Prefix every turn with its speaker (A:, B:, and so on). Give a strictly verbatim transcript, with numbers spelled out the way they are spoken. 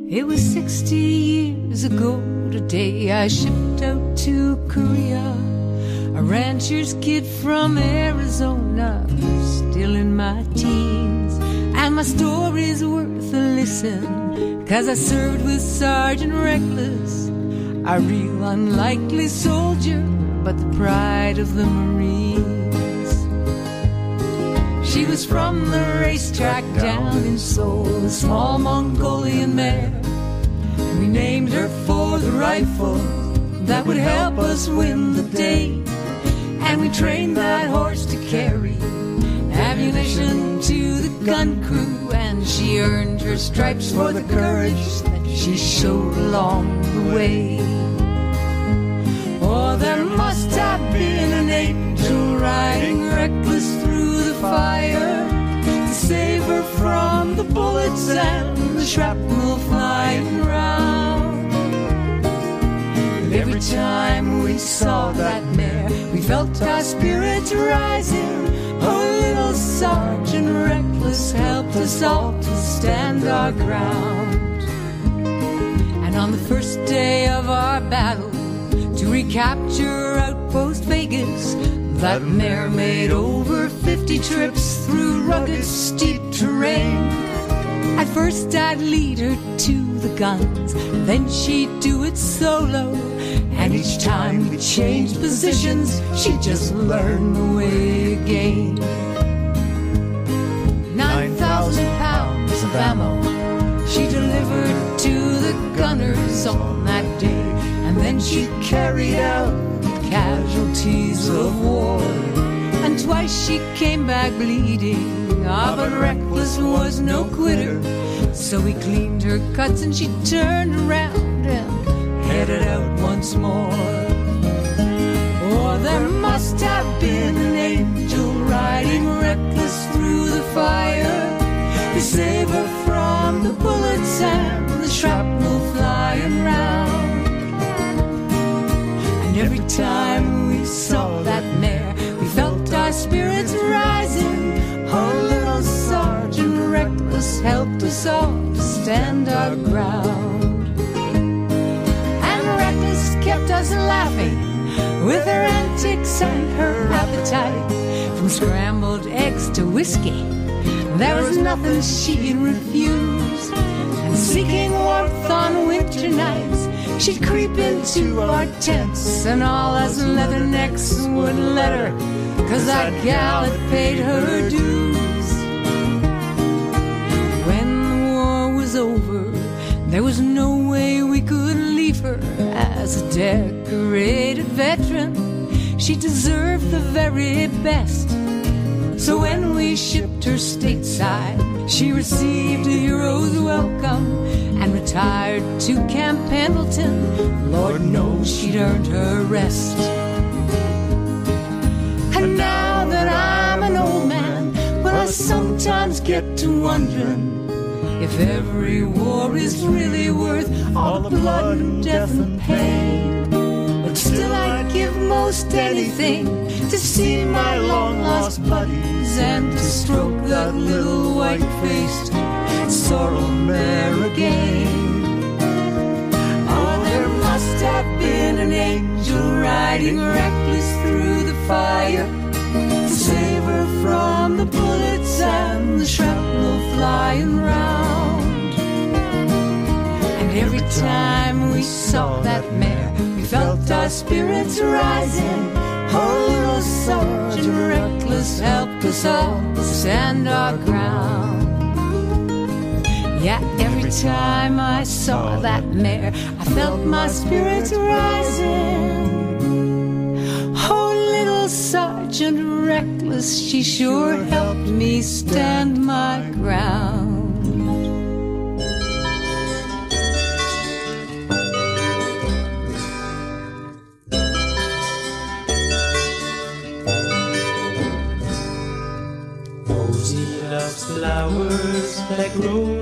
A: It was sixty years ago today I shipped out to Korea, a rancher's kid from Arizona, still in my teens. And my story's worth a listen, 'cause I served with Sergeant Reckless, a real unlikely soldier, but the pride of the Marines. She was from the racetrack down in Seoul, a small Mongolian mare. We named her for the rifle that would help us win the day. And we trained that horse to carry ammunition to the gun crew, and she earned her stripes for the courage that she showed along the way. Oh, there must have been an angel riding reckless through the fire to save her from the bullets and the shrapnel flying round. And every time we saw that mare, we felt our spirits rising. Oh, little Sergeant Reckless helped us all to stand our ground. And on the first day of our battle, to recapture Outpost Vegas, that mare made over fifty trips through rugged, steep terrain. At first I'd lead her to the guns, then she'd do it solo. And each time we changed positions, she'd just learn the way again. Nine thousand pounds of ammo she delivered to the gunners on that day. And then she carried out the casualties of war. And twice she came back bleeding, ah, but Reckless was no quitter. So we cleaned her cuts and she turned around and headed out once more. Oh, there must have been an angel riding reckless through the fire to save her from the bullets and the shrapnel flying round. And every time we saw that mare, we felt our spirits rising. Oh, little Sergeant Reckless helped us all to stand our ground. And Reckless kept us laughing with her antics and her appetite. From scrambled eggs to whiskey, there was nothing she'd refuse. And seeking warmth on winter nights, she'd creep into our tents, and all us leathernecks would let her, 'cause that gal had paid her dues. When the war was over, there was no way we could leave her as a decorated veteran. She deserved the very best. So when we shipped her stateside, she received a hero's welcome and retired to Camp Pendleton. Lord knows she'd earned her rest. And now that I'm an old man, well, I sometimes get to wondering if every war is really worth all the blood and death and pain. But still I'd give most anything to see my long-lost buddies and to stroke that little white-faced sorrel mare again. Oh, there must have been an angel riding reckless through the fire to save her from the bullets and the shrapnel flying round. And every time we saw that mare, we felt our spirits rising. Oh, little Sergeant Reckless helped us all stand our ground. Yeah, every time I saw that mare, I felt my spirits rising. Oh, little Sergeant Reckless, she sure helped me stand my ground.
B: Flowers that grow